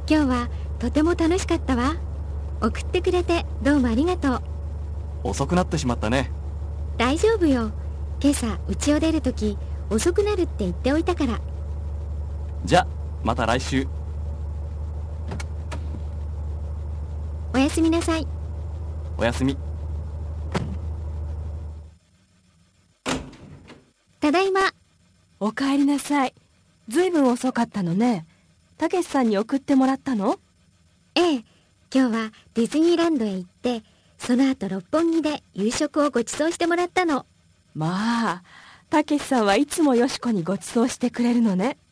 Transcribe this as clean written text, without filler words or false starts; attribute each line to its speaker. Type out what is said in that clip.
Speaker 1: 今日はとても楽しかったわ。送ってくれてどうもありがとう。
Speaker 2: 遅くなってしまったね。
Speaker 1: 大丈夫よ。今朝家を出るとき遅くなるって言っておいたから。
Speaker 2: じゃ、また来週。
Speaker 1: おやすみなさい。
Speaker 2: おやすみ。
Speaker 1: ただいま。
Speaker 3: おかえりなさい。ずいぶん遅かったのね。たけしさんに送ってもらったの？
Speaker 1: ええ、今日はディズニーランドへ行って、その後六本木で夕食をご馳走してもらったの。
Speaker 3: まあ、たけしさんはいつもよしこにご馳走してくれるのね。